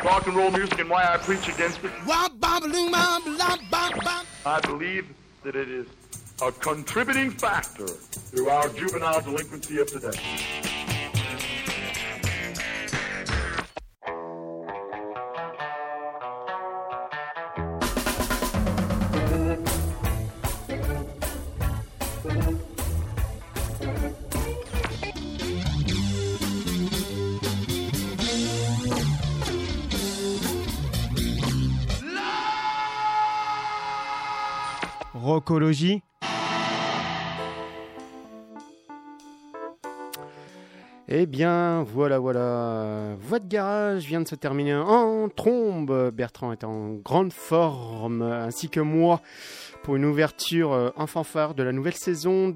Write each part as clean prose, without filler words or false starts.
rock and roll music and why I preach against it. I believe that it is a contributing factor to our juvenile delinquency of today. Rockologie. Eh bien, voilà. Voix de garage vient de se terminer en trombe. Bertrand est en grande forme, ainsi que moi, pour une ouverture en fanfare de la nouvelle saison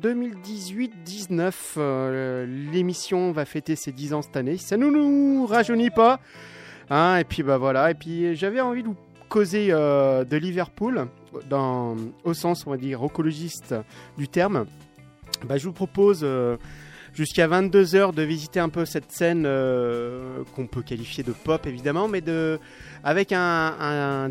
2018-19. L'émission va fêter ses 10 ans cette année. Ça ne nous rajeunit pas. Hein, et puis, voilà. Et puis, j'avais envie de vous causer de Liverpool, au sens, on va dire, rocologiste du terme. Je vous propose jusqu'à 22h de visiter un peu cette scène qu'on peut qualifier de pop, évidemment, mais avec un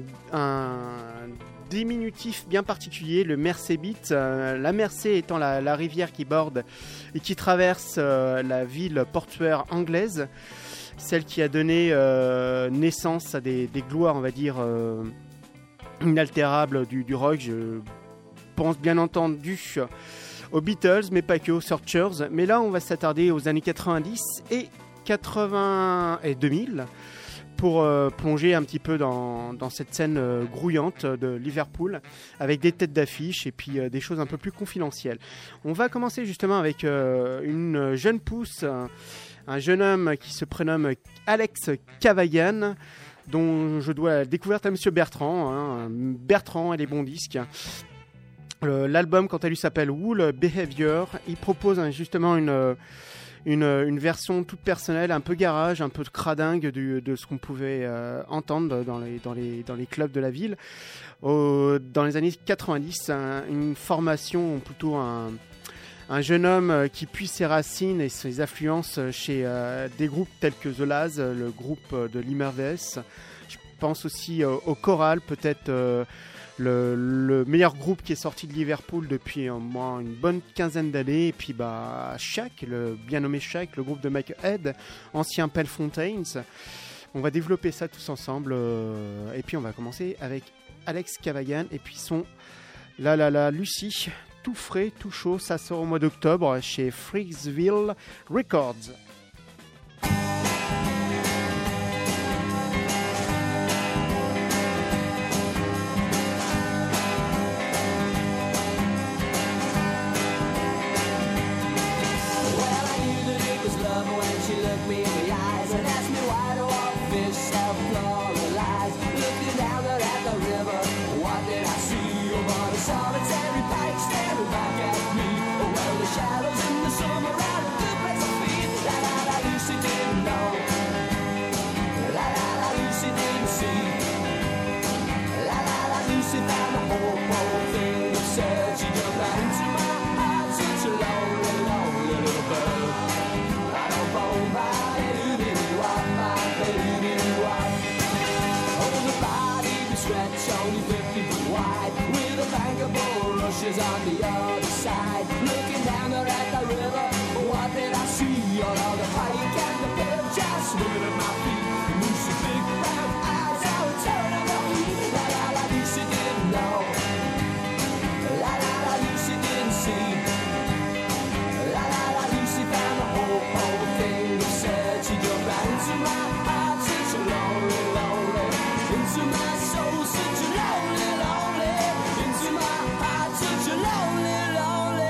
diminutif bien particulier, le Mersey Beat. La Mersey étant la rivière qui borde et qui traverse la ville portuaire anglaise, celle qui a donné naissance à des gloires, on va dire, inaltérables du rock. Je pense bien entendu aux Beatles, mais pas que, aux Searchers. Mais là, on va s'attarder aux années 90 et 80 et 2000 pour plonger un petit peu dans cette scène grouillante de Liverpool, avec des têtes d'affiche et puis des choses un peu plus confidentielles. On va commencer justement avec une jeune pousse, un jeune homme qui se prénomme Alex Cavagan, dont je dois la découverte à Monsieur Bertrand. Bertrand et les bons disques. L'album, quant à lui, s'appelle Wool Behavior. Il propose justement une version toute personnelle, un peu garage, un peu cradingue de ce qu'on pouvait entendre dans les clubs de la ville. Dans les années 90, une formation, plutôt un jeune homme qui puise ses racines et ses influences chez des groupes tels que The Laz, le groupe de Limerves. Je pense aussi au Choral, peut-être le meilleur groupe qui est sorti de Liverpool depuis au moins une bonne quinzaine d'années. Et puis Shaq, le bien nommé Shaq, le groupe de Michael Head, ancien Pale Fontaines. On va développer ça tous ensemble. Et puis on va commencer avec Alex Cavagan et puis son La Lucie. Tout frais, tout chaud, ça sort au mois d'octobre chez Freaksville Records. On the other side, looking down there at the river, what did I see? All of the pike and the bill just moving at my feet. Lucy, big round eyes, I would turn on the heat. La la la, Lucy didn't know. La la la, Lucy didn't see. La la la, Lucy found the whole thing. Who said she jumped right into my heart, such a lonely, lonely, into my soul, such a lonely, lonely, into my heart, such a lonely, lonely.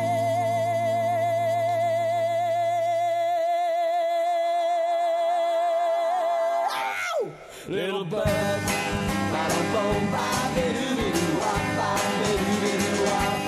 Ow! Little bird, ba-dum-bum, ba-ba-doo-doo-wop, ba-ba-doo-doo-wop.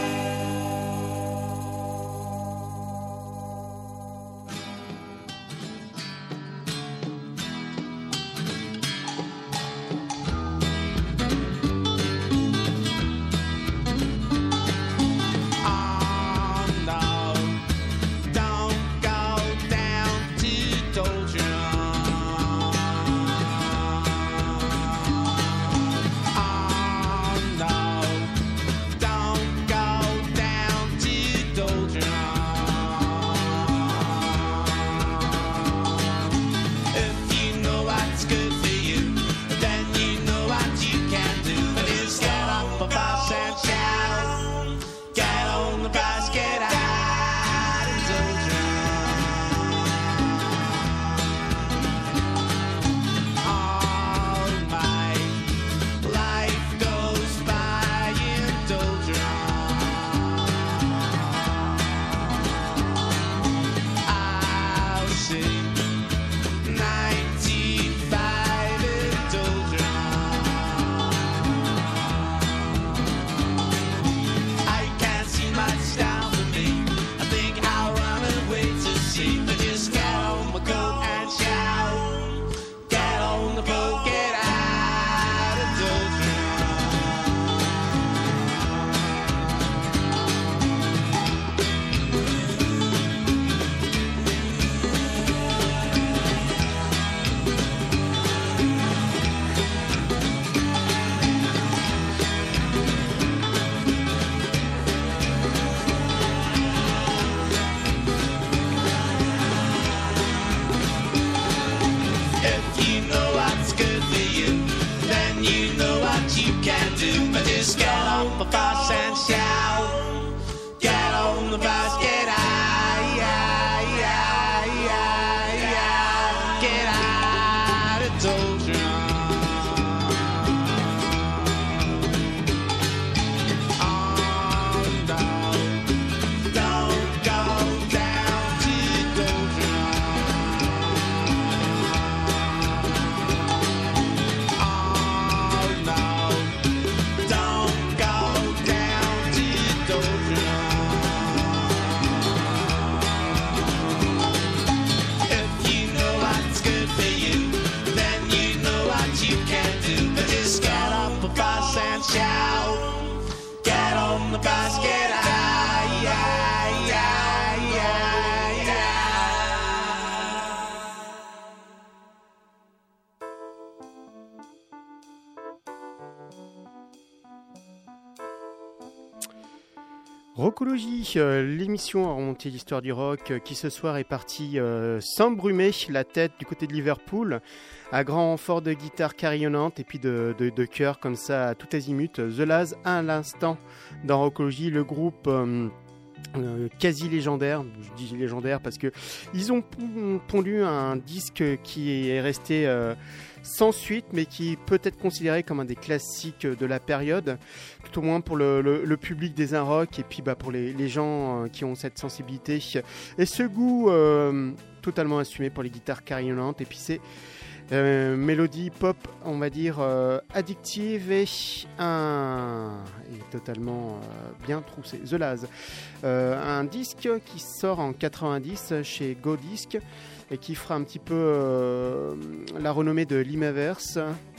Rockologie, l'émission à remonter l'histoire du rock qui ce soir est partie s'embrumer la tête du côté de Liverpool à grand renfort de guitare carillonnante et puis de chœur comme ça à tout azimut. The La's à l'instant dans Rockologie, le groupe quasi légendaire. Je dis légendaire parce que ils ont pondu un disque qui est resté sans suite, mais qui peut être considéré comme un des classiques de la période, tout au moins pour le public des rock et puis pour les gens qui ont cette sensibilité et ce goût totalement assumé pour les guitares carillonnantes. Et puis c'est mélodie pop, on va dire addictive et totalement bien troussée. The La's, un disque qui sort en 90 chez Go Disc et qui fera un petit peu la renommée de Limaverse,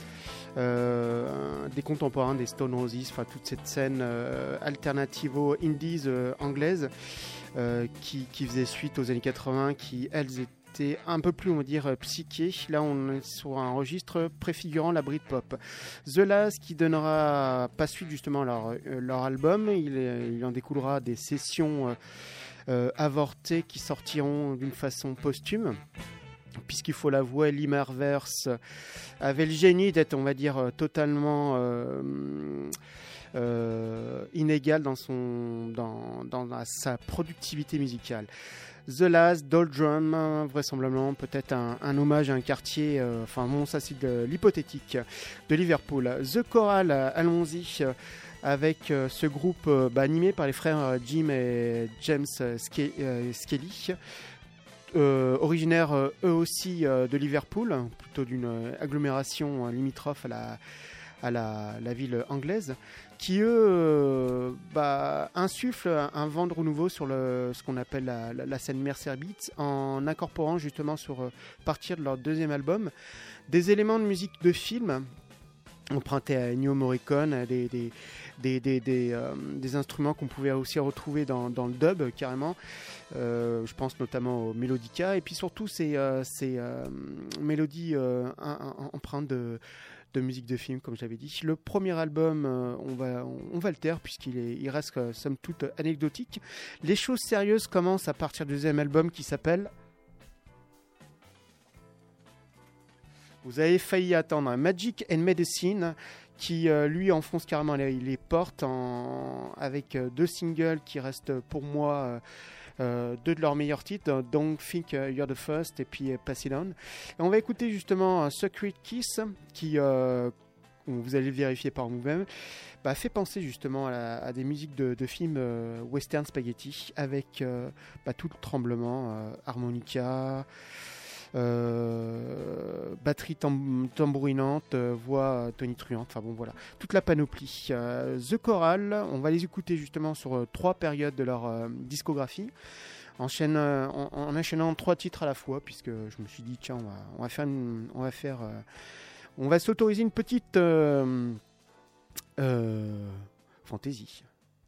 des contemporains des Stone Roses, enfin toute cette scène alternativo-indies anglaise qui faisait suite aux années 80, qui elles étaient un peu plus, on va dire, psyché. Là, on est sur un registre préfigurant la Britpop. The La's qui donnera pas suite justement à leur album. Il en découlera des sessions avortées qui sortiront d'une façon posthume. Puisqu'il faut l'avouer, Limaverse avait le génie d'être, on va dire, totalement inégal dans sa productivité musicale. The La's, Doldrum, vraisemblablement peut-être un hommage à un quartier, ça c'est de l'hypothétique de Liverpool. The Choral, allons-y avec ce groupe animé par les frères Jim et James Skelly, originaires eux aussi de Liverpool, plutôt d'une agglomération limitrophe à la ville anglaise, qui eux insufflent un vent de renouveau sur ce qu'on appelle la scène Mercer Beat, en incorporant justement sur partir de leur deuxième album des éléments de musique de film empruntés à Ennio Morricone, des instruments qu'on pouvait aussi retrouver dans le dub carrément. Je pense notamment au Melodica et puis surtout ces mélodies empreintes de musique de film, comme j'avais dit. Le premier album, on va le taire puisqu'il reste somme toute anecdotique. Les choses sérieuses commencent à partir du deuxième album qui s'appelle... Vous avez failli attendre Magic and Medicine, qui lui enfonce carrément les portes avec deux singles qui restent pour moi deux de leurs meilleurs titres, Don't Think You're the First et puis Pass It On. Et on va écouter justement Secret Kiss qui, vous allez le vérifier par vous-même, fait penser justement à des musiques de films western spaghetti avec tout le tremblement, harmonica, batterie tambourinante, voix tonitruante, voilà, toute la panoplie. The Choral, on va les écouter justement sur 3 périodes de leur discographie, en enchaînant 3 titres à la fois, puisque je me suis dit tiens, on va s'autoriser une petite fantaisie.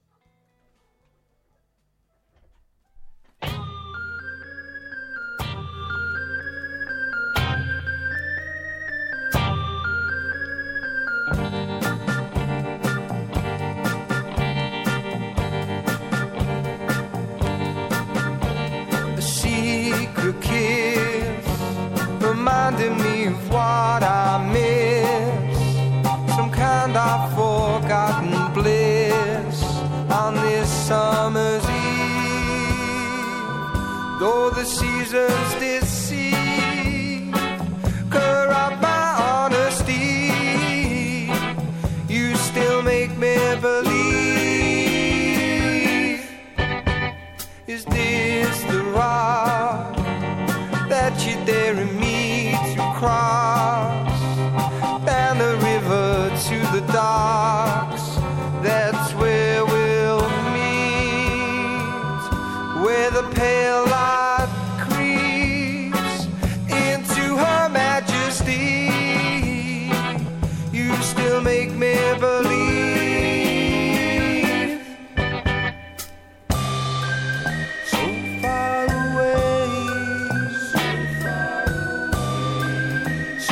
Reminding me of what I miss, some kind of forgotten bliss on this summer's eve. Though the seasons deceive, corrupt my honesty, you still make me believe. Is this the rock that you daring me cross down the river to the docks? That's where we'll meet, where the pale light creeps into Her Majesty. You still make me believe. So far away,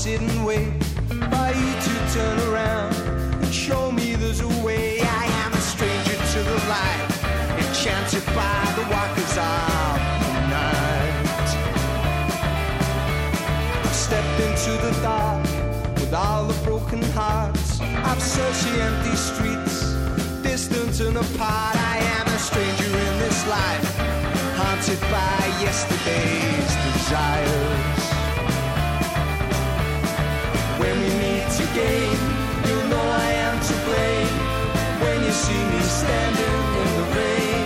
sit and wait for you to turn around and show me there's a way. I am a stranger to the light, enchanted by the walkers of the night. I've stepped into the dark with all the broken hearts. I've searched the empty streets, distant and apart. I am a stranger in this life, haunted by yesterday's desires. When we meet again, you know I am to blame. When you see me standing in the rain,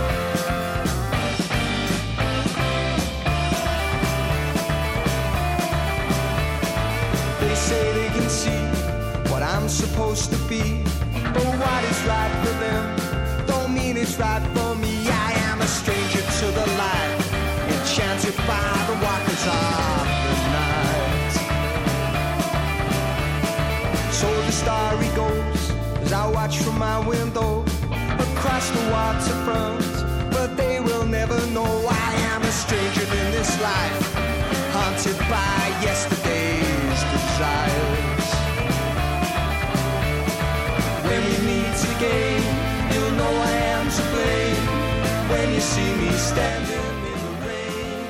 they say they can see what I'm supposed to be, but what is right for them don't mean it's right for me. I am a stranger to the light, enchanted by the walkers of the night. So the story goes as I watch from my window across the waterfront, but they will never know I am a stranger in this life, haunted by yesterday's desires. When we meet again, you'll know I am to blame. When you see me standing in the rain,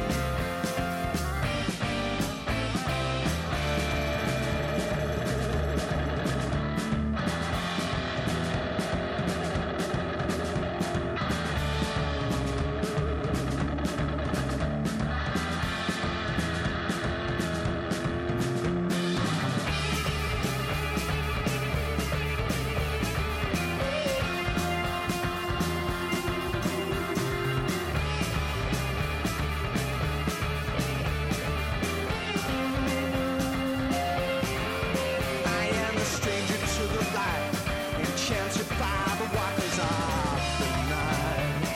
enchanted by the walkers of the night.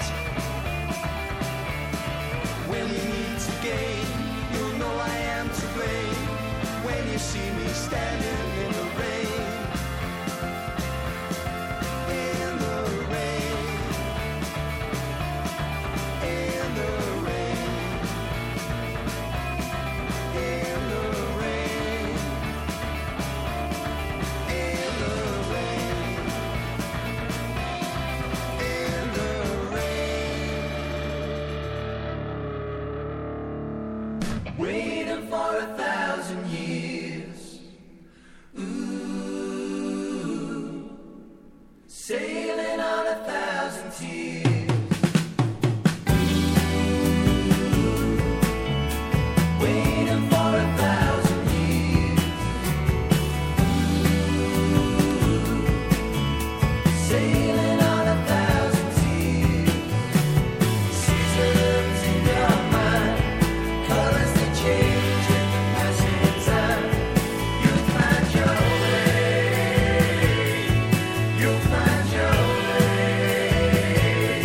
When we meet again, you'll know I am to blame. When you see me standing in the rain, in the rain, in the rain, in the rain, in the rain. Waiting for 1,000 years. Ooh, sailing on 1,000 tears. Waiting for 1,000 years. Sailing on 1,000 tears. Seasons in your mind, colors that change with the passing time. You'll find your way. You'll find your way.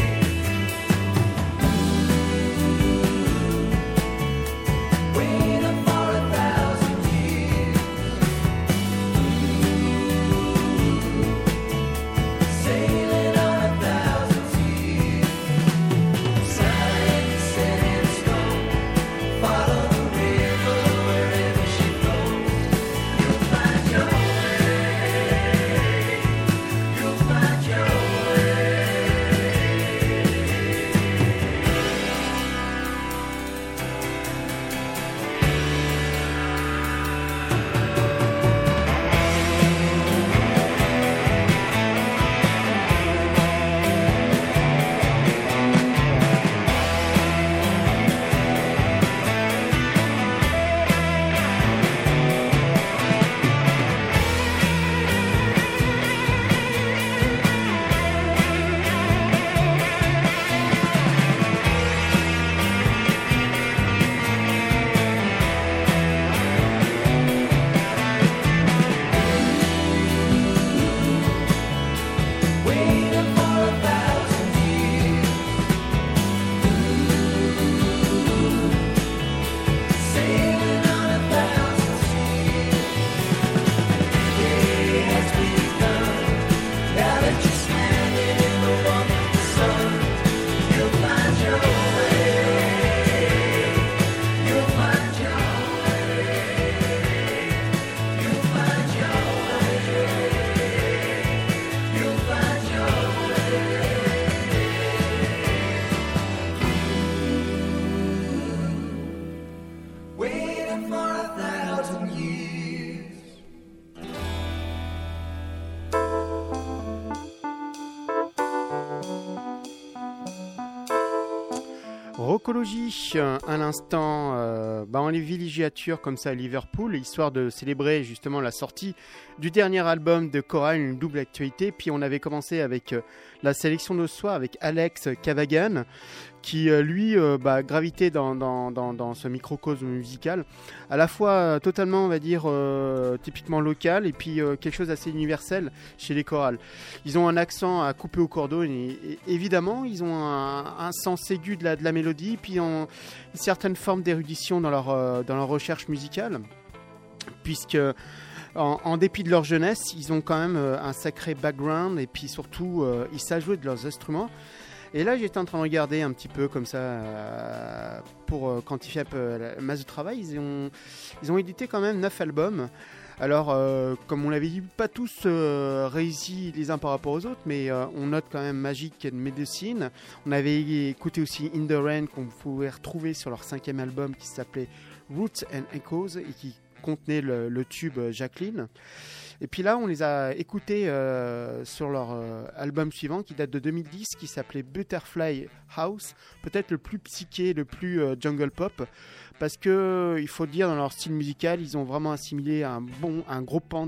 Rockologie, à l'instant, en les villégiatures comme ça à Liverpool, histoire de célébrer justement la sortie du dernier album de Coral, une double actualité. Puis on avait commencé avec la sélection de ce soir avec Alex Cavagan, qui lui gravitait dans ce microcosme musical, à la fois totalement, on va dire, typiquement local, et puis quelque chose d'assez universel chez les chorales. Ils ont un accent à couper au cordeau, et évidemment, ils ont un sens aigu de la mélodie, puis une certaine forme d'érudition dans leur recherche musicale, puisque en dépit de leur jeunesse, ils ont quand même un sacré background, et puis surtout, ils savent jouer de leurs instruments. Et là, j'étais en train de regarder un petit peu comme ça pour quantifier un peu la masse de travail. Ils ont édité quand même 9 albums. Alors, comme on l'avait dit, pas tous réussis les uns par rapport aux autres, mais on note quand même Magic and Medicine. On avait écouté aussi In the Rain, qu'on pouvait retrouver sur leur 5e album qui s'appelait Roots and Echoes et qui contenait le tube Jacqueline. Et puis là, on les a écoutés sur leur album suivant qui date de 2010, qui s'appelait Butterfly House, peut-être le plus psyché, le plus jungle pop, parce que il faut le dire, dans leur style musical, ils ont vraiment assimilé un gros pan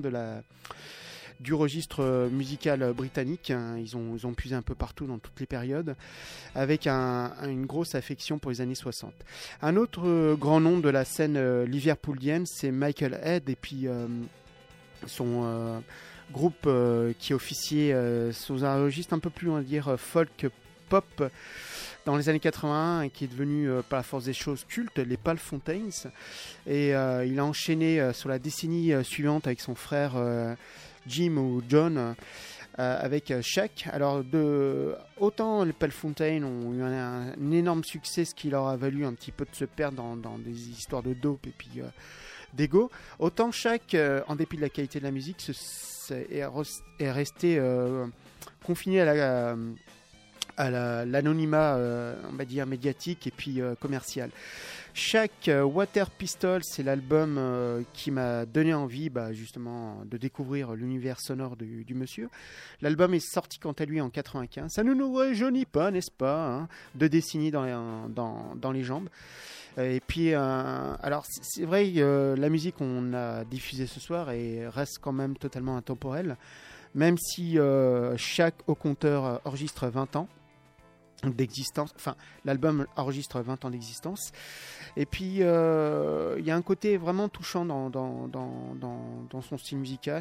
du registre musical britannique. Ils ont puisé un peu partout dans toutes les périodes, avec une grosse affection pour les années 60. Un autre grand nom de la scène liverpoolienne, c'est Michael Head, et puis son groupe qui officiait sous un registre un peu plus, on va dire, folk pop dans les années 80 et qui est devenu par la force des choses culte, les Pal Fontaines. Et il a enchaîné sur la décennie suivante avec son frère Jim ou John, avec Shaq. Alors autant les Pal Fontaines ont eu un énorme succès, ce qui leur a valu un petit peu de se perdre dans des histoires de dope et puis d'ego, autant Shaq, en dépit de la qualité de la musique, est resté confiné à l'anonymat, on va dire, médiatique et puis commercial. Shaq Water Pistol, c'est l'album qui m'a donné envie justement de découvrir l'univers sonore du monsieur. L'album est sorti quant à lui en 95. Ça ne nous rajeunit pas, n'est-ce pas, hein, 2 décennies dans les jambes. Et puis, alors c'est vrai, la musique qu'on a diffusée ce soir reste quand même totalement intemporelle, même si chaque au compteur enregistre 20 ans d'existence, enfin l'album enregistre 20 ans d'existence. Et puis il y a un côté vraiment touchant dans son style musical.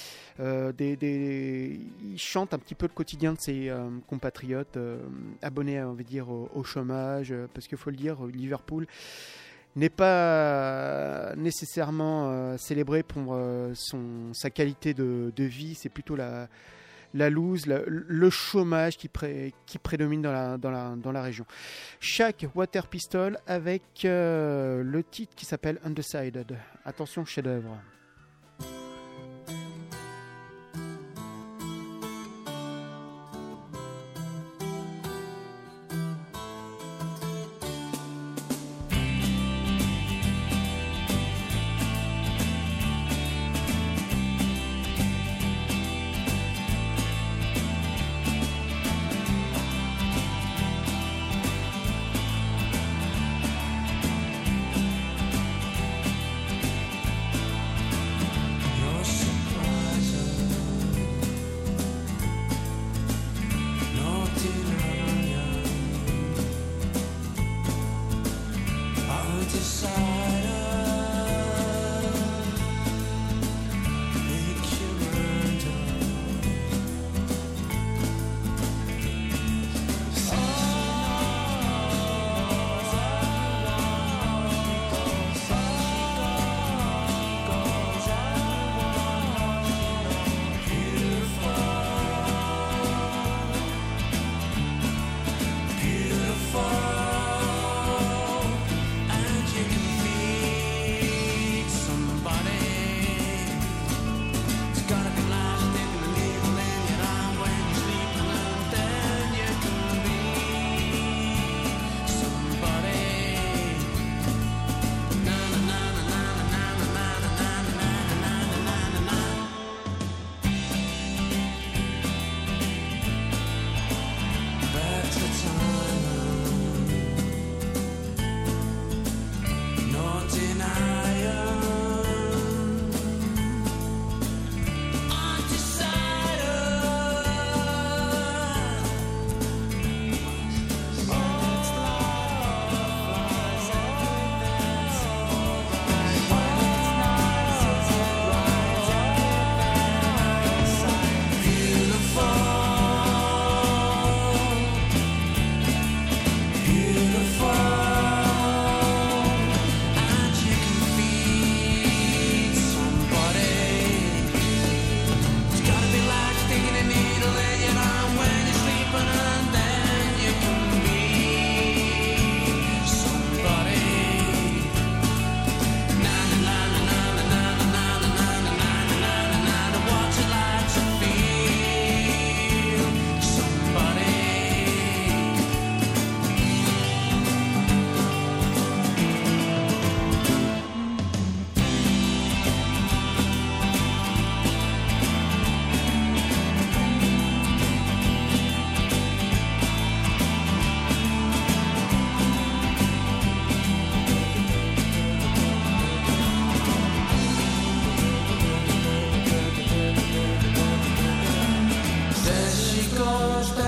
Il chante un petit peu le quotidien de ses compatriotes abonnés, on va dire, au chômage, parce qu'il faut le dire, Liverpool n'est pas nécessairement célébré pour sa qualité de vie. C'est plutôt la loose, le chômage qui prédomine dans la région. Shaq Water Pistol avec le titre qui s'appelle Undecided. Attention, chef-d'œuvre.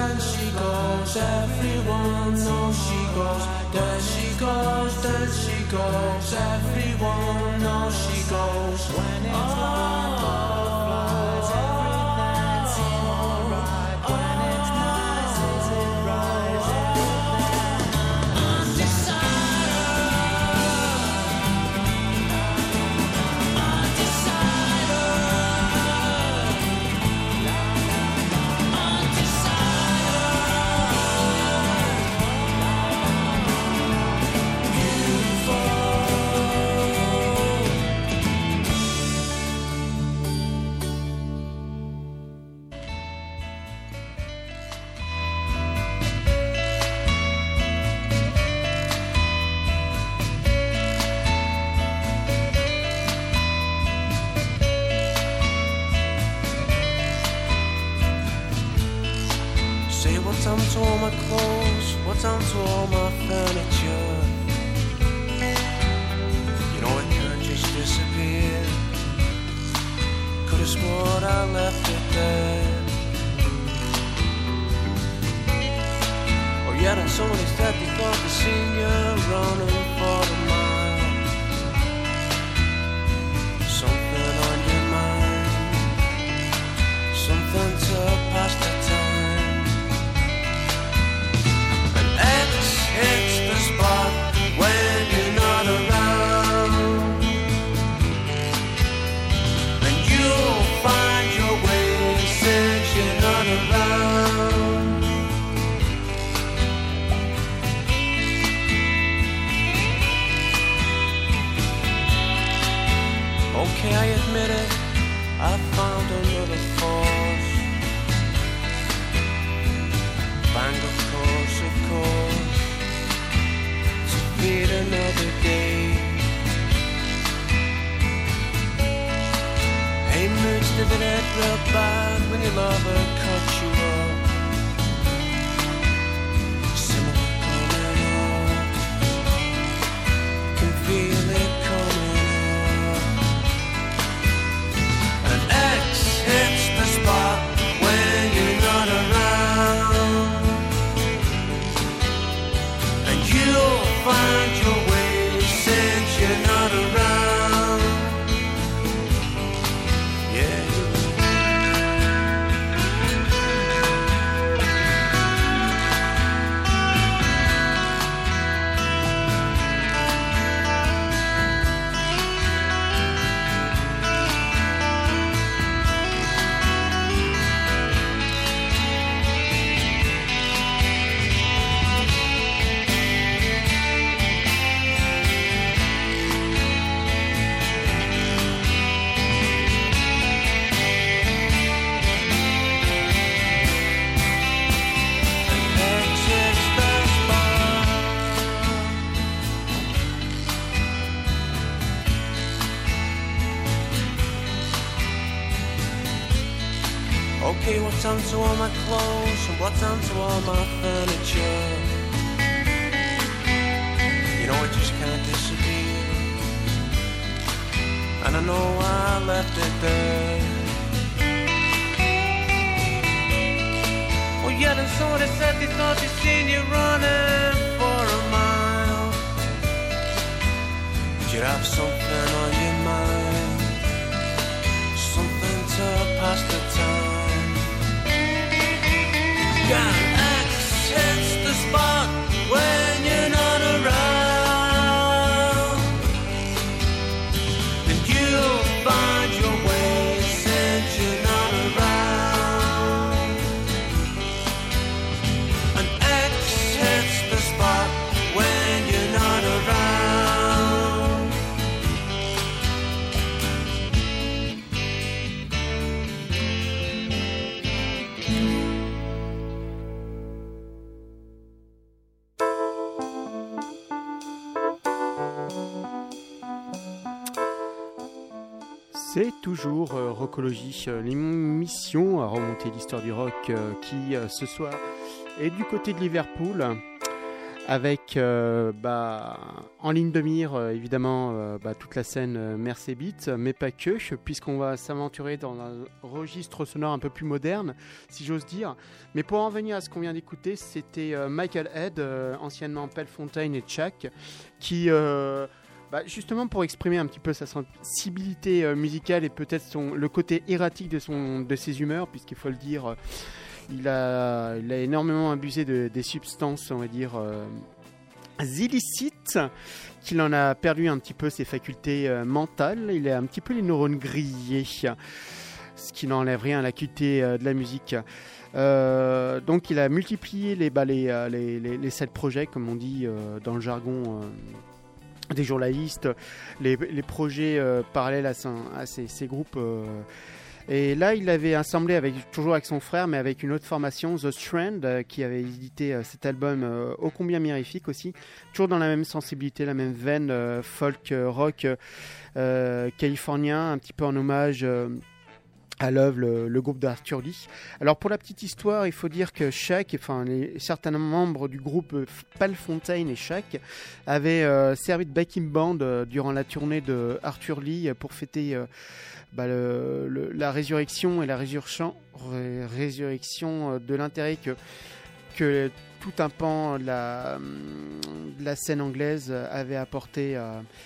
and she goes. Everyone knows she goes. There she goes, there she goes. Everyone knows she goes. When it's like butterflies, everything seems right. When it's nice, is it right? What's happened to all my clothes? What's happened to all my furniture? You know it can't just disappear. Could've sworn I left it there. Oh yeah, and somebody said they thought they seen you running for a mile. Something on your mind, something to pass the time. It's the spot when you're not around, and you'll find your way since you're not around. Okay, I admit it, I found another force. Bang, of course, of course. Feed another day. Hey, moods did it real bad when your lover cut you off. Summer coming up, can feel it coming up. An X hits the spot when you're not around, and you'll find your way since you're not around. Yeah, you will. Okay, what's happened to all my clothes and what's happened to all my furniture? You know it just can't disappear, and I know I left it there. Well, yeah, then somebody said they thought they seen you running for a mile. You'd have something on your mind, something to pass the time. Yeah, X hits the spot when you're not around, and you'll find your way since you're not around. An X hits the spot when you're not around. C'est toujours Rockologie, l'émission à remonter l'histoire du rock qui ce soir est du côté de Liverpool avec en ligne de mire évidemment toute la scène Mercedes, mais pas que, puisqu'on va s'aventurer dans un registre sonore un peu plus moderne, si j'ose dire. Mais pour en venir à ce qu'on vient d'écouter, c'était Michael Head, anciennement Pellefontaine et Chuck, qui justement pour exprimer un petit peu sa sensibilité musicale et peut-être le côté erratique de ses humeurs, puisqu'il faut le dire, il a énormément abusé des substances, on va dire, illicites, qu'il en a perdu un petit peu ses facultés mentales. Il a un petit peu les neurones grillés, ce qui n'enlève rien à l'acuité de la musique. Donc il a multiplié les side projects, comme on dit dans le jargon des journalistes, les projets parallèles à ces groupes. Et là, il avait assemblé toujours avec son frère, mais avec une autre formation, The Strand, qui avait édité cet album ô combien mirifique aussi, toujours dans la même sensibilité, la même veine folk, rock californien, un petit peu en hommage à l'œuvre, le groupe d'Arthur Lee. Alors pour la petite histoire, il faut dire que certains membres du groupe Pellefontaine et Chuck avaient servi de backing band durant la tournée de Arthur Lee pour fêter la résurrection et la résurrection de l'intérêt que tout un pan de la scène anglaise avait apporté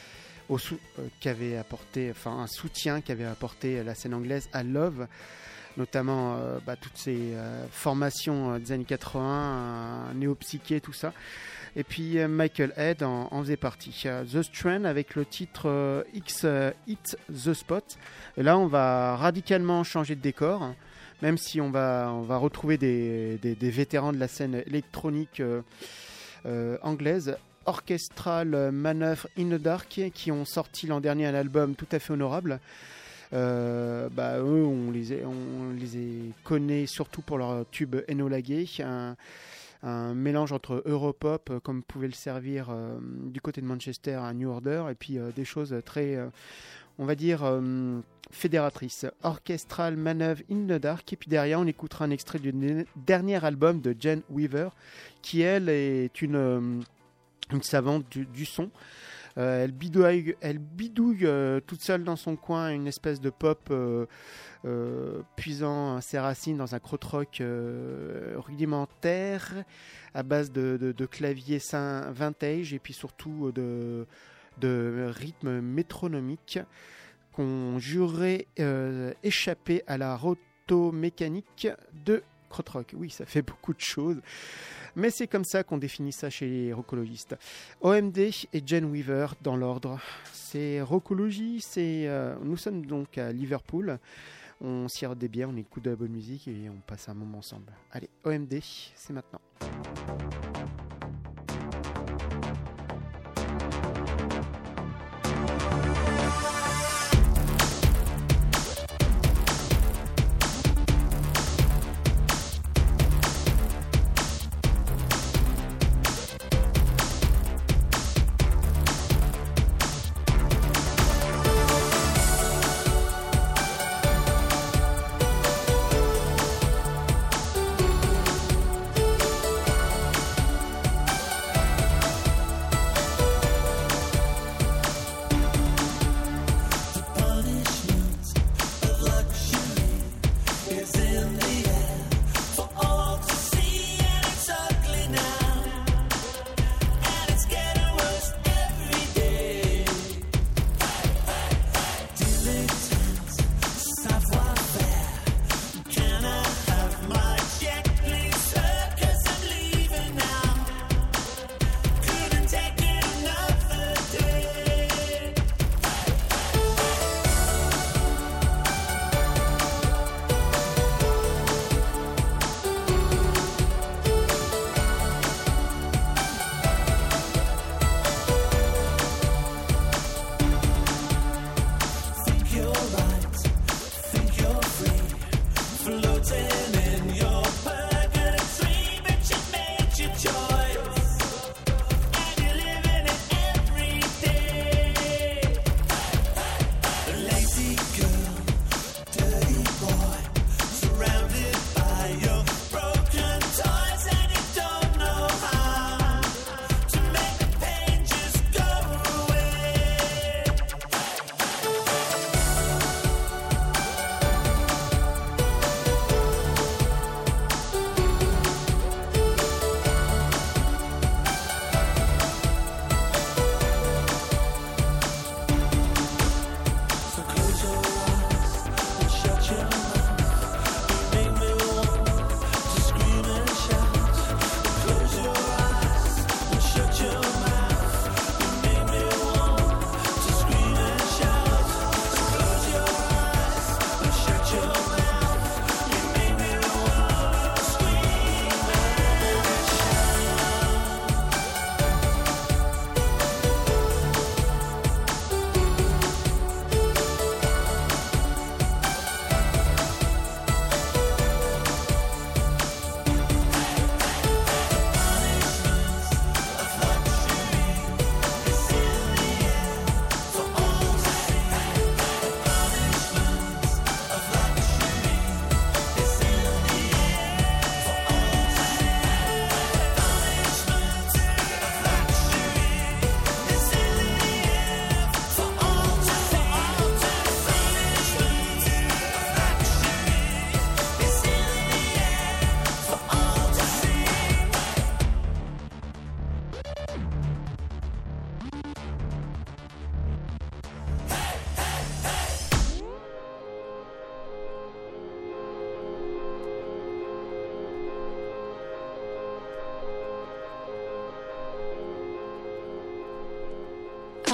un soutien qu'avait apporté la scène anglaise à Love, notamment toutes ces formations des années 80, néo-psyché, tout ça. Et puis Michael Head en faisait partie. The Strand avec le titre X Hit The Spot. Et là, on va radicalement changer de décor, même si on va retrouver des vétérans de la scène électronique anglaise. Orchestral Manœuvre in the Dark, qui ont sorti l'an dernier un album tout à fait honorable. Eux, on les connaît surtout pour leur tube Enola Gay, un mélange entre Europop, comme pouvait le servir du côté de Manchester à New Order, et puis des choses très, on va dire, fédératrices. Orchestral Manœuvre in the Dark, et puis derrière on écoutera un extrait du dernier album de Jen Weaver, qui elle est une savante du son. Elle bidouille toute seule dans son coin une espèce de pop puisant ses racines dans un krautrock rudimentaire à base de claviers vintage, et puis surtout de rythmes métronomiques qu'on jurerait échapper à la roto-mécanique de krautrock. Oui, ça fait beaucoup de choses, mais c'est comme ça qu'on définit ça chez les rockologistes. OMD et Jen Weaver dans l'ordre. C'est rockologie, nous sommes donc à Liverpool. On sirote des bières, on écoute de la bonne musique et on passe un moment ensemble. Allez, OMD, c'est maintenant.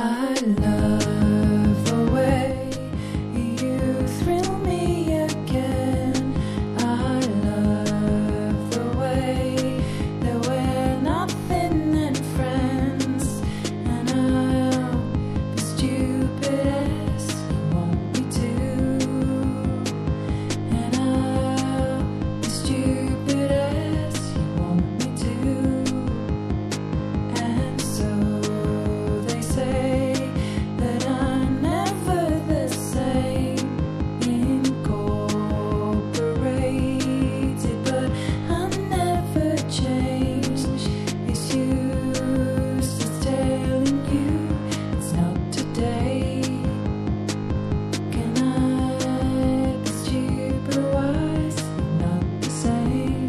I love the way you thrill me again. I love the way that we're nothing and friends, and I'll be stupid as you want me to, and I'll be stupid as you want me to, and so they say that I'm never the same, incorporated, but I'm never changed. It's used as telling you it's not today. Can I be stupid or wise? Not the same.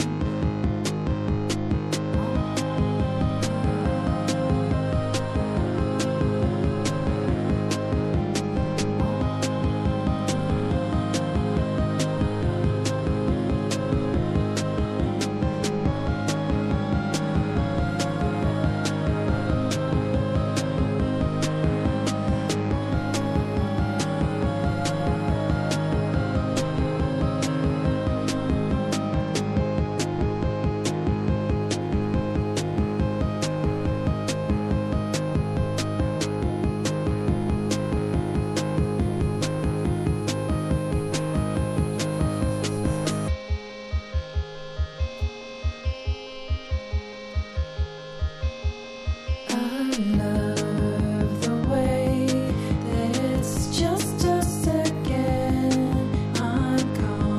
I love the way that it's just us again. I'm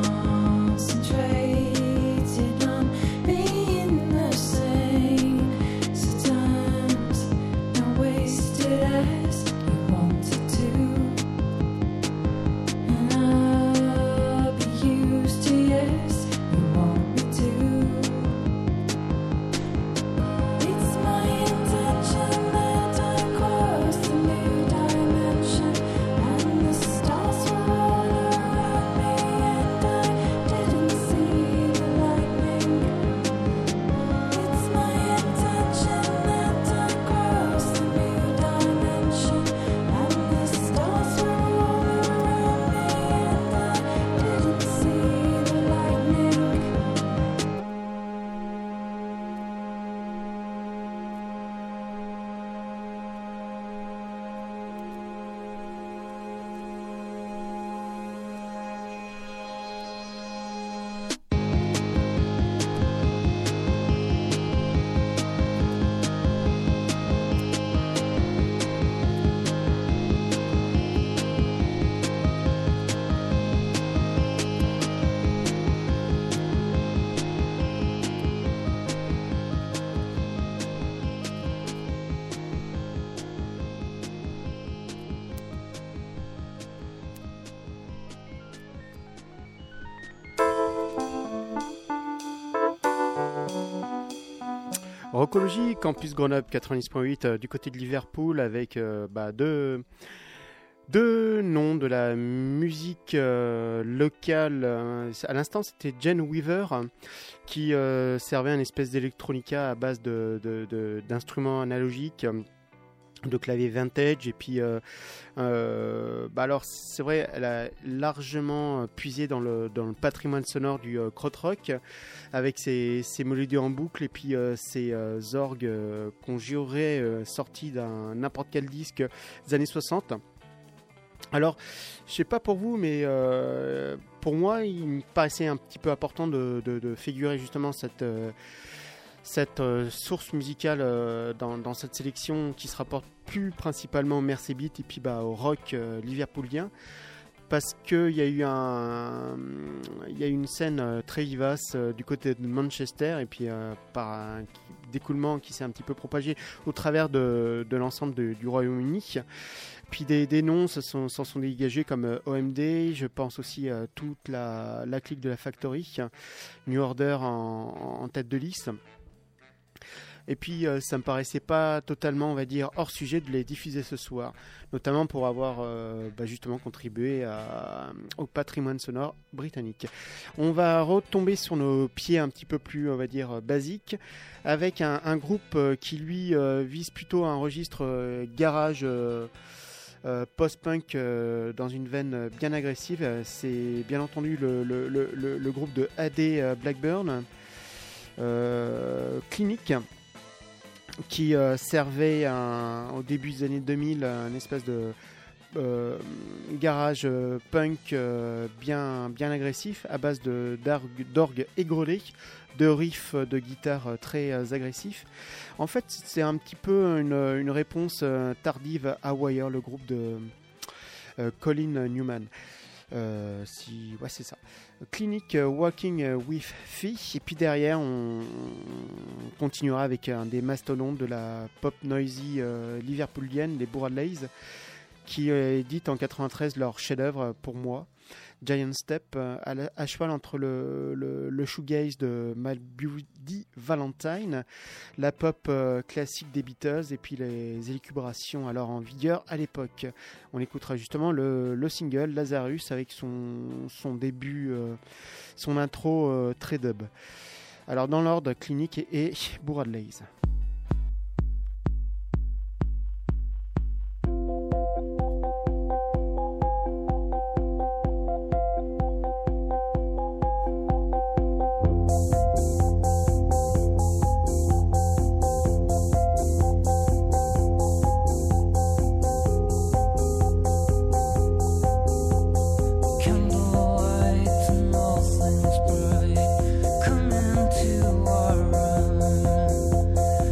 concentrated on being the same. Sometimes not wasted as you wanted to, and I'll be used to yes, you want me to. It's my intention that I cross the new dimension, and the stars were all around me, and I didn't see the lightning. It's my intention that I cross the new dimension, and the stars were all around me, and I didn't see the lightning. Rockologie, Campus Grenoble 90.8 du côté de Liverpool avec deux noms de la musique locale. À l'instant, c'était Jen Weaver qui servait un espèce d'électronica à base d'instruments analogiques, de clavier vintage, et puis alors c'est vrai, elle a largement puisé dans le patrimoine sonore du krautrock avec ses mélodies en boucle, et puis ses orgues qu'on jurerait sortis d'un n'importe quel disque des années 60. Alors, je sais pas pour vous, mais pour moi, il me paraissait un petit peu important de figurer justement cette source musicale dans cette sélection qui se rapporte plus principalement au Mersey Beat et puis au rock liverpoolien, parce qu'il y a eu une scène très vivace du côté de Manchester, et puis par un d'écoulement qui s'est un petit peu propagé au travers de l'ensemble du Royaume-Uni. Puis des noms s'en sont dégagés comme OMD, je pense aussi à toute la clique de la Factory, New Order en tête de liste. Et puis ça me paraissait pas totalement, on va dire, hors sujet de les diffuser ce soir, notamment pour avoir justement contribué au patrimoine sonore britannique. On va retomber sur nos pieds un petit peu plus, on va dire, basiques, avec un groupe qui lui vise plutôt un registre garage post-punk dans une veine bien agressive. C'est bien entendu le groupe de AD Blackburn, Clinic, qui servait au début des années 2000 un espèce de garage punk bien agressif à base d'orgue égrelé, de riffs de guitare très agressifs. En fait, c'est un petit peu une réponse tardive à Wire, le groupe de Colin Newman. C'est ça. Clinic, Walking with Fee, et puis derrière on continuera avec un des mastodontes de la pop noisy liverpoolienne, les Bradleys, qui édite en 93 leur chef-d'œuvre pour moi, Giant Step, à cheval entre le shoegaze de My Bloody Valentine, la pop classique des Beatles et puis les élucubrations alors en vigueur à l'époque. On écoutera justement le single Lazarus avec son début, son intro très dub. Alors dans l'ordre, Clinic et Bradleys. Candlelight and all things bright, come into our room.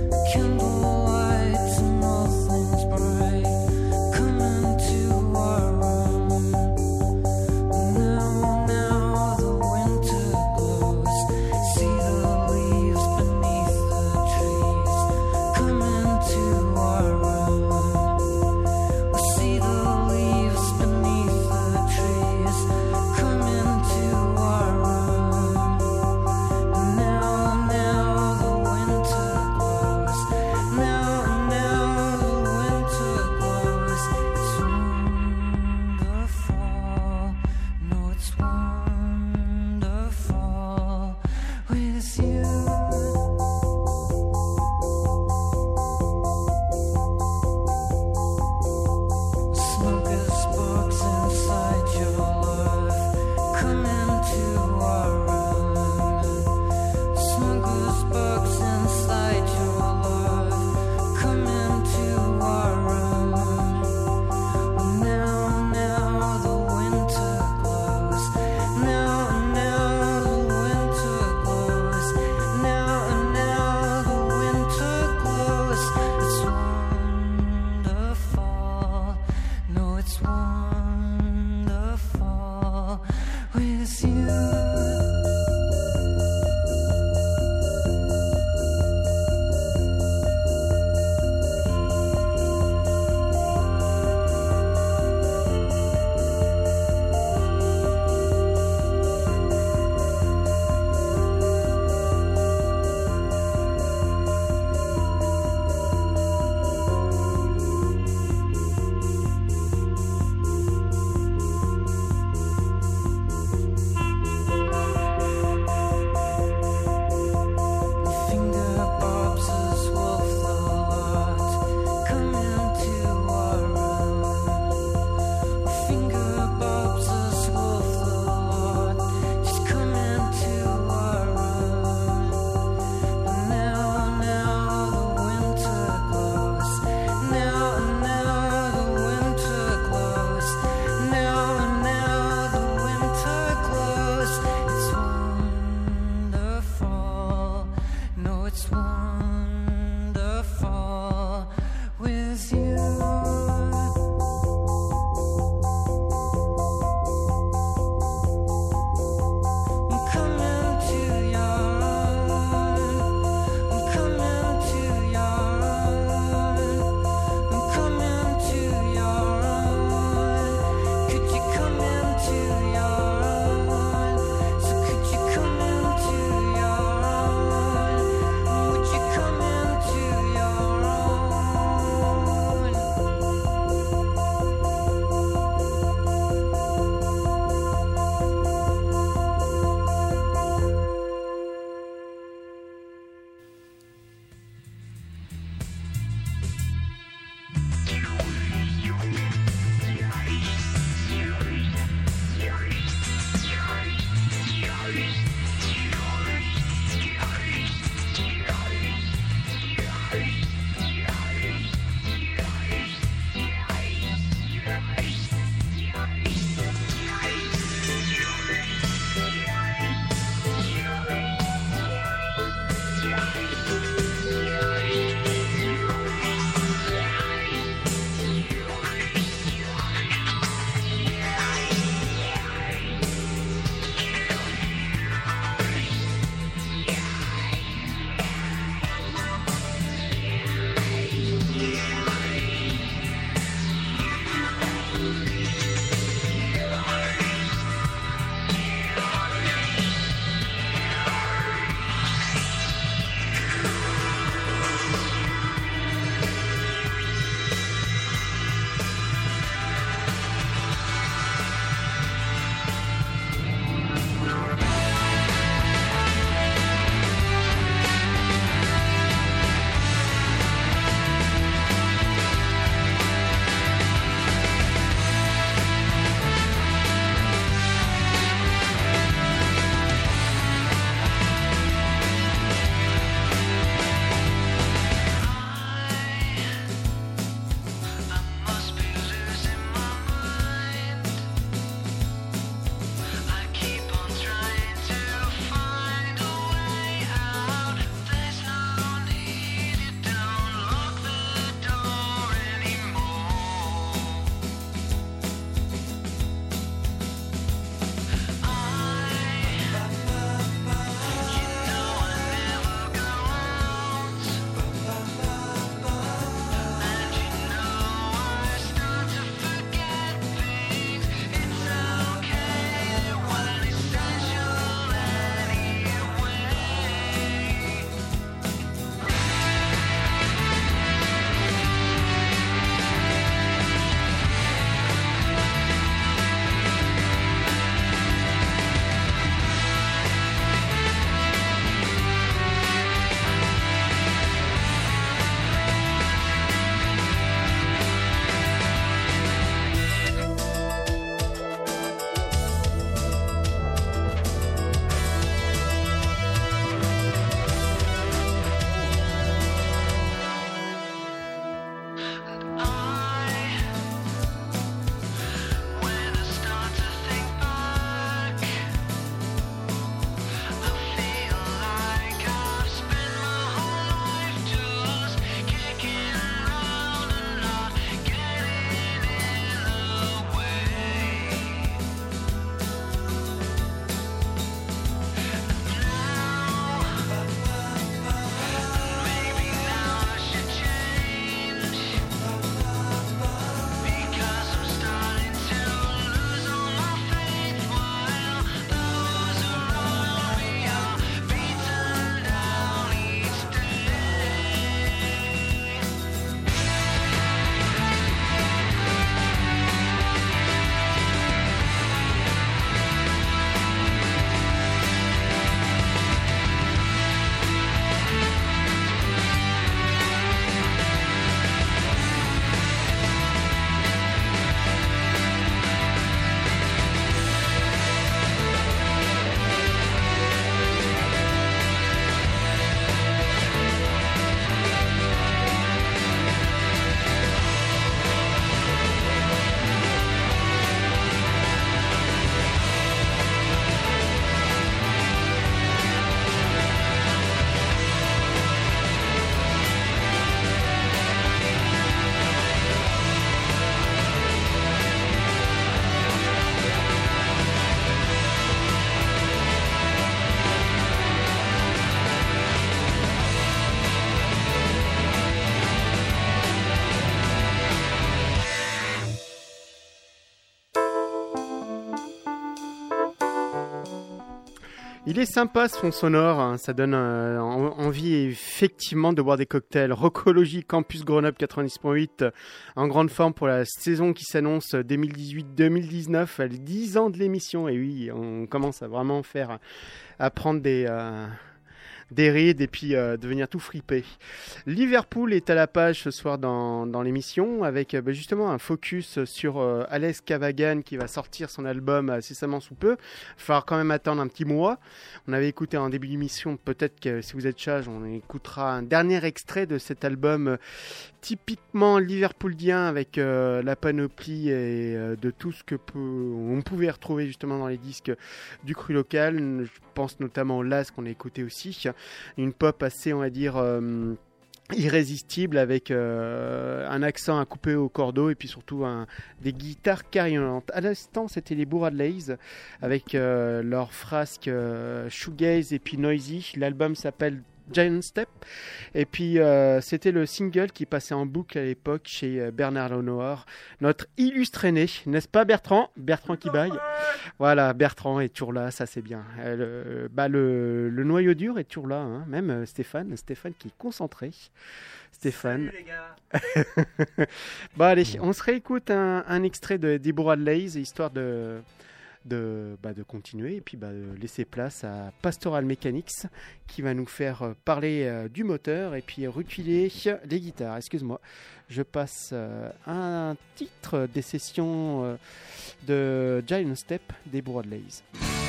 Il est sympa ce fond sonore, hein, ça donne envie effectivement de boire des cocktails. Rockologie Campus Grenoble 90.8 en grande forme pour la saison qui s'annonce 2018-2019, les 10 ans de l'émission. Et oui, on commence à vraiment à prendre des rides et puis devenir tout fripé. Liverpool est à la page ce soir dans l'émission avec justement un focus sur Alex Cavagan qui va sortir son album incessamment sous peu. Il va falloir quand même attendre un petit mois. On avait écouté en début d'émission, peut-être que si vous êtes sage, on écoutera un dernier extrait de cet album typiquement liverpoolien avec la panoplie et de tout ce que on pouvait retrouver justement dans les disques du cru local. Je pense notamment au Las qu'on a écouté aussi. Une pop assez, on va dire, irrésistible avec un accent à couper au cordeau et puis surtout des guitares carillonnantes. À l'instant, c'était les Bourradleys avec leur frasque shoegaze et puis noisy. L'album s'appelle Giant Step et puis c'était le single qui passait en boucle à l'époque chez Bernard Lenoir, notre illustré né, n'est-ce pas Bertrand qui baille. Voilà, Bertrand est toujours là, ça c'est bien. Le noyau dur est toujours là, hein. Même Stéphane qui est concentré. Stéphane. Salut les gars. Bon allez, on se réécoute un extrait des Bourradleys histoire de continuer et puis de laisser place à Pastoral Mechanics qui va nous faire parler du moteur et puis reculer les guitares. Excuse-moi, je passe un titre des sessions de Giant Step des Bourradleys.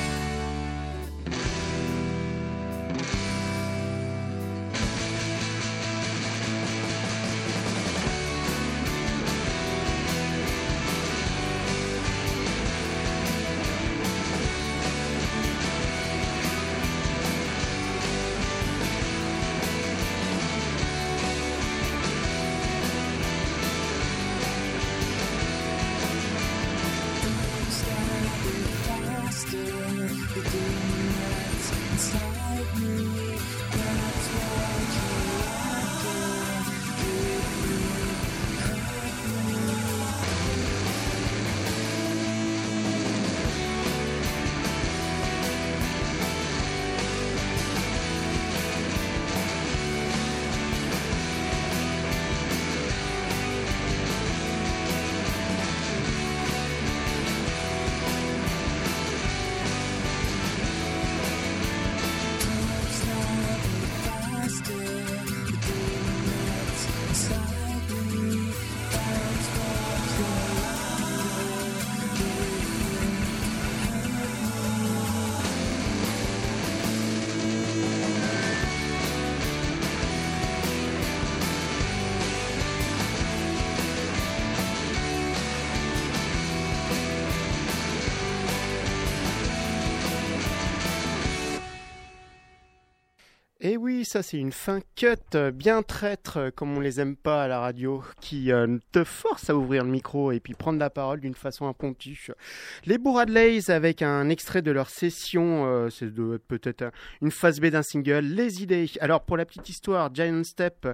Et oui, ça c'est une fin cut bien traître comme on les aime pas à la radio qui te force à ouvrir le micro et puis prendre la parole d'une façon impromptue. Les Bourradleys avec un extrait de leur session, c'est peut-être une phase B d'un single, Les Idées. Alors pour la petite histoire, Giant Step,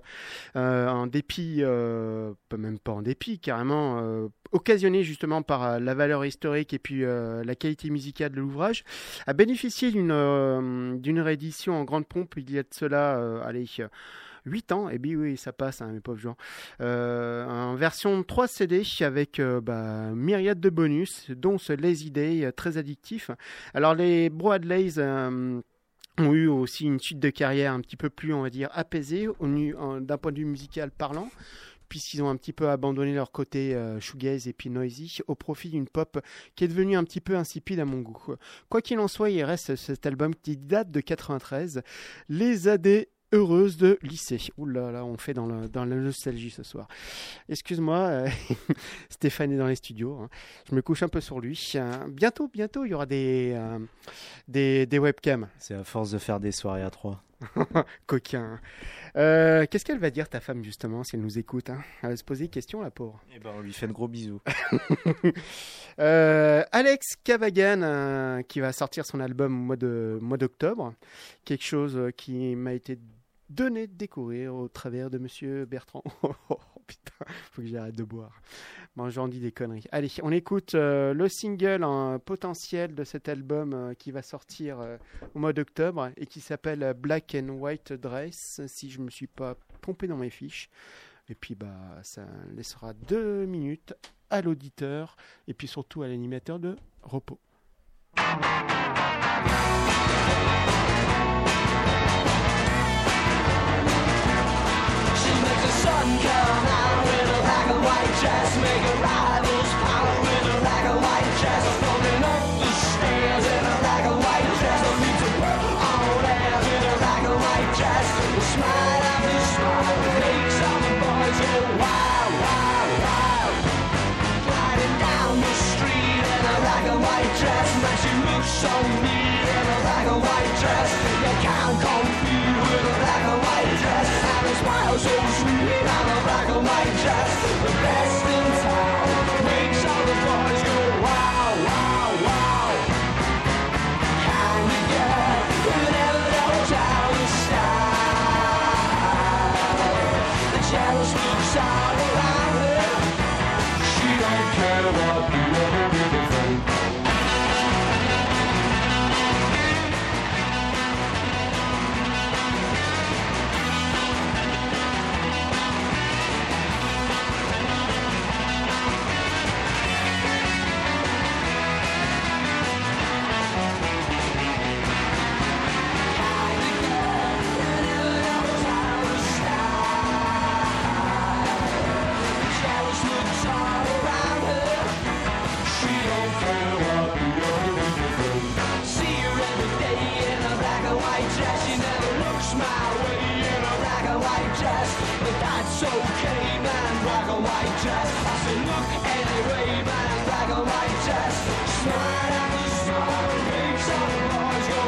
en dépit, même pas en dépit, carrément occasionné justement par la valeur historique et puis la qualité musicale de l'ouvrage, a bénéficié d'une réédition en grande pompe il y a de cela, 8 ans, et bien oui, ça passe, hein, mes pauvres gens. En version 3 CD avec myriade de bonus, dont ce Lazy Day très addictif. Alors les Bourradleys ont eu aussi une suite de carrière un petit peu plus, on va dire, apaisée d'un point de vue musical parlant, puisqu'ils ont un petit peu abandonné leur côté shoegaze et puis noisy au profit d'une pop qui est devenue un petit peu insipide à mon goût. Quoi qu'il en soit, il reste cet album qui date de 93, Les AD heureuse de lycée. Ouh là là, on fait dans la nostalgie ce soir. Excuse-moi, Stéphane est dans les studios. Hein. Je me couche un peu sur lui. Bientôt, il y aura des webcams. C'est à force de faire des soirées à 3. Coquin. Qu'est-ce qu'elle va dire, ta femme, justement, si elle nous écoute, hein? Elle va se poser des questions, la pauvre. Eh ben, on lui fait de gros bisous. Alex Cavagan, qui va sortir son album au mois d'octobre. Quelque chose qui m'a été donné de découvrir au travers de Monsieur Bertrand. Oh, putain. Faut que j'arrête de boire. Bon, j'en dis des conneries. Allez, on écoute le single potentiel de cet album qui va sortir au mois d'octobre et qui s'appelle Black and White Dress, si je me suis pas pompé dans mes fiches. Et puis, ça laissera 2 minutes à l'auditeur et puis surtout à l'animateur de repos. Sun come out with a black and white dress, making rivals power with a black and white dress, rolling up the stairs in a black and white dress, no need to put on airs in a black and white dress, smile after smile makes all the boys go wild, wild, wild, gliding down the street in a black and white dress, man she looks so neat in a black and white dress, you can't compete with a black and white dress, and a smile so sweet. I'm a black and white dress, the best in town, makes all the boys go wow, wow, wow. Kind of girl who never knows how to style. The jealous looks all around her, she don't care about the other people think. It's okay, man, black and white dress. I said, look anyway, man, black and white dress. Smile after smile makes all the boys go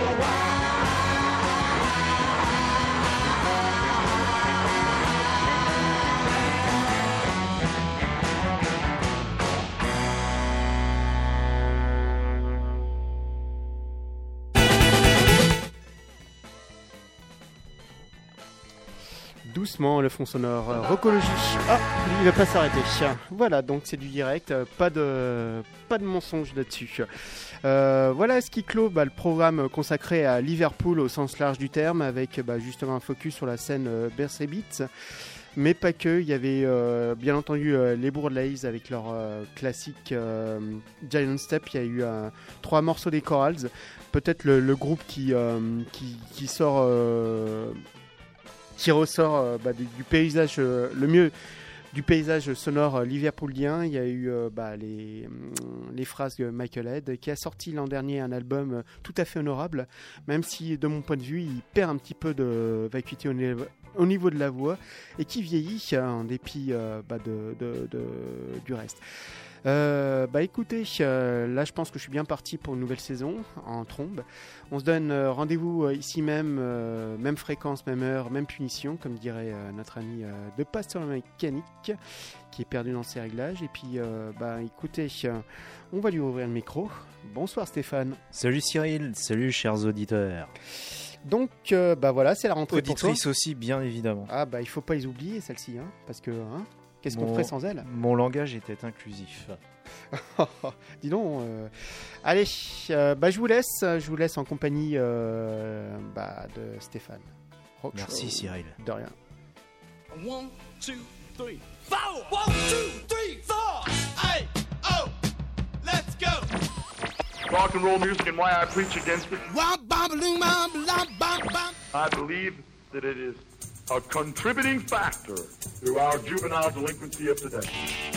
Doucement, le fond sonore, Rocologie. Ah, il va pas s'arrêter. Voilà, donc c'est du direct, pas de mensonge là-dessus. Voilà ce qui clôt le programme consacré à Liverpool au sens large du terme, avec justement un focus sur la scène Bercy Beats. Mais pas que, il y avait bien entendu les Bourlays avec leur classique Giant Step. Il y a eu 3 morceaux des Chorals. Peut-être le groupe qui sort... qui ressort du paysage le mieux du paysage sonore liverpoolien. Il y a eu les phrases de Michael Head qui a sorti l'an dernier un album tout à fait honorable, même si de mon point de vue il perd un petit peu de vacuité au niveau de la voix et qui vieillit en dépit du reste. Écoutez, là je pense que je suis bien parti pour une nouvelle saison en trombe. On se donne rendez-vous ici même, même fréquence, même heure, même punition, comme dirait notre ami de Pasteur Mécanique qui est perdu dans ses réglages. Et puis écoutez, on va lui ouvrir le micro. Bonsoir Stéphane. Salut Cyril, salut chers auditeurs. Donc voilà, c'est la rentrée pour toi. Auditrices aussi, bien évidemment. Ah il faut pas les oublier celles-ci, parce que qu'est-ce qu'on ferait sans elles? Mon langage était inclusif. Dis donc. Allez, je vous laisse en compagnie de Stéphane. Merci Cyril. De rien. 1, 2, 3, 4. 1, 2, 3, 4. Hey, oh, let's go. Rock and roll music and why I preach against it. I believe that it is a contributing factor to our juvenile delinquency of today.